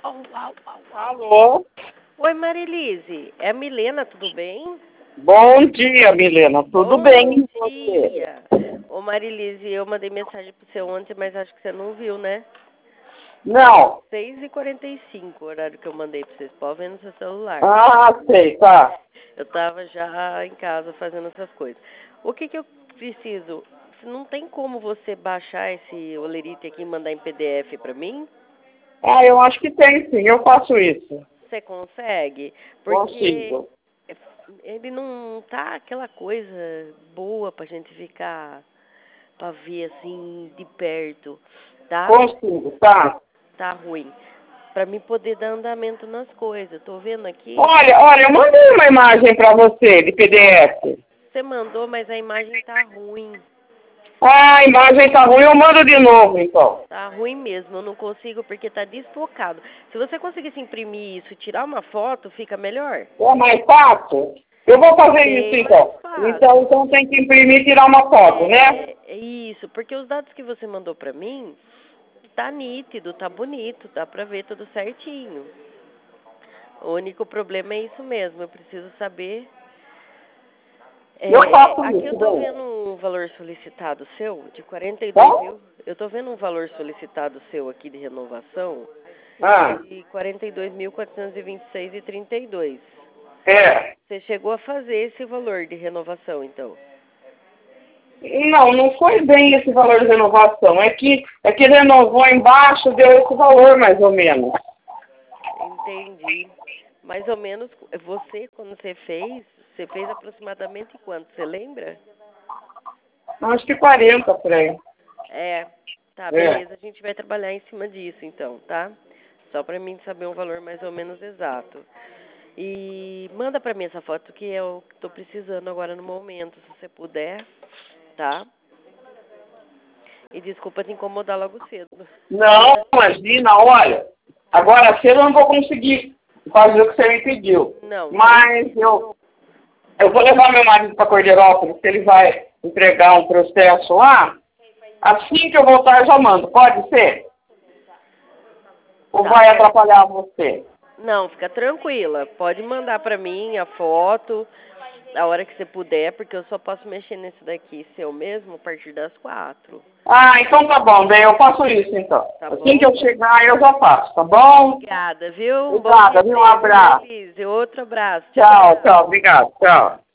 Au, au, au, au. Alô? Oi, Marilise. É a Milena, tudo bem? Bom dia, Milena. Tudo bem com Bom você? dia. Ô, Marilise, eu mandei mensagem pro você ontem, mas acho que você não viu, né? Não. 6h45 o horário que eu mandei pra vocês. Pode ver no seu celular. Ah, sei, tá. Eu tava já em casa fazendo essas coisas. O que eu preciso? Não tem como você baixar esse olerite aqui e mandar em PDF pra mim? Ah, eu acho que tem sim, eu faço isso. Você consegue? Porque Consigo. ele não tá aquela coisa boa pra gente ficar, pra ver assim de perto, tá? Consigo, tá. Tá ruim. Pra mim poder dar andamento nas coisas. Tô vendo aqui, Olha, eu mandei uma imagem pra você de PDF. você mandou, mas a imagem tá ruim. Ah, a imagem tá ruim, eu mando de novo, então. Tá ruim mesmo, eu não consigo porque tá desfocado. Se você conseguisse imprimir isso e tirar uma foto, fica melhor. É mais fácil? Eu vou fazer isso, Bem mais então. fácil. Então tem que imprimir e tirar uma foto, né? É isso, porque os dados que você mandou pra mim, tá nítido, tá bonito, dá pra ver tudo certinho. O único problema é isso mesmo, eu preciso saber. Eu faço Aqui eu isso, tô bem. vendo um valor solicitado seu de 42 Tá? mil. Eu tô vendo um valor solicitado seu aqui de renovação Ah, de 42.426,32. é. Você chegou a fazer esse valor de renovação, então? Não foi bem esse valor de renovação. É que renovou embaixo, deu esse valor mais ou menos. Entendi. Mais ou menos, você, quando você fez aproximadamente quanto? Você lembra? Acho que 40 por aí. É, tá, É. beleza. A gente vai trabalhar em cima disso, então, tá? Só pra mim saber um valor mais ou menos exato. E manda pra mim essa foto que eu tô precisando agora no momento, se você puder, tá? E desculpa te incomodar logo cedo. Não, imagina, olha. Agora cedo eu não vou conseguir fazer o que você me pediu. Não, Mas eu vou levar meu marido para Cordeirópolis, que ele vai entregar um processo lá. Assim que eu voltar, eu já mando. Pode ser? Ou tá vai bom. atrapalhar você? Não, fica tranquila. Pode mandar pra mim a foto a hora que você puder, porque eu só posso mexer nesse daqui seu mesmo a partir das 4. Ah, então tá bom, bem, eu faço isso então. Tá Assim que bom? eu chegar, eu já faço, tá bom? Obrigada, viu? Um bom dia Obrigada, pra viu? Um você, viu, abraço. Marilise? Outro abraço. Tchau, Tchau, tchau. tchau, obrigado, tchau.